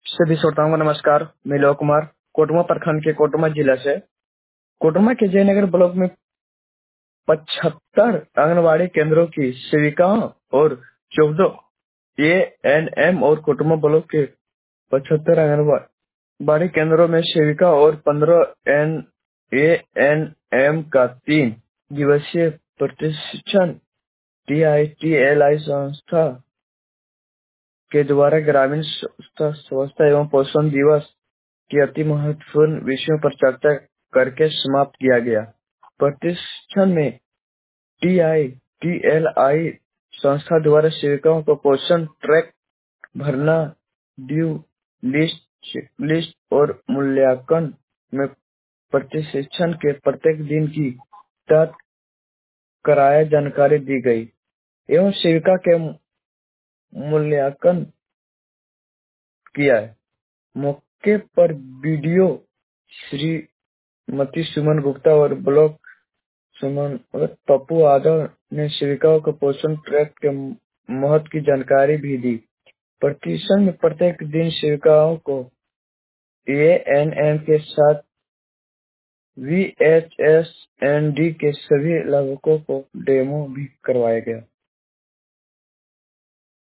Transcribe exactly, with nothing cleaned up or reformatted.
सभी श्रोताओं को नमस्कार। मैं लोक कुमार कोटमा प्रखंड के कोटमा जिला से। कोटमा के जयनगर ब्लॉक में पचहत्तर आंगनबाड़ी केंद्रों की सेविकाओं और चौदह ए एन एम और कोटमा ब्लॉक के पचहत्तर आंगनबाड़ी केंद्रों में सेविका और पंद्रह एन ए एन एम का तीन दिवसीय प्रशिक्षण T I T L I संस्था के द्वारा ग्रामीण स्वास्थ्य एवं पोषण दिवस के अति महत्वपूर्ण विषयों पर चर्चा करके समाप्त किया गया। प्रशिक्षण में T I T L I संस्था द्वारा सेविकाओं को पोषण ट्रैक भरना, ड्यू लिस्ट, चेकलिस्ट और मूल्यांकन में प्रशिक्षण के प्रत्येक दिन की तहत कराया जानकारी दी गई एवं सेविका के मूल्यांकन किया है। मौके पर वीडियो श्रीमती सुमन गुप्ता और ब्लॉक सुमन और पप्पू यादव ने सेविकाओं को पोषण ट्रैक के महत्व की जानकारी भी दी। प्रशिक्षण में प्रत्येक दिन सेविकाओं को ए एन एम के साथ V H S N D के सभी लाभुकों को डेमो भी करवाया गया।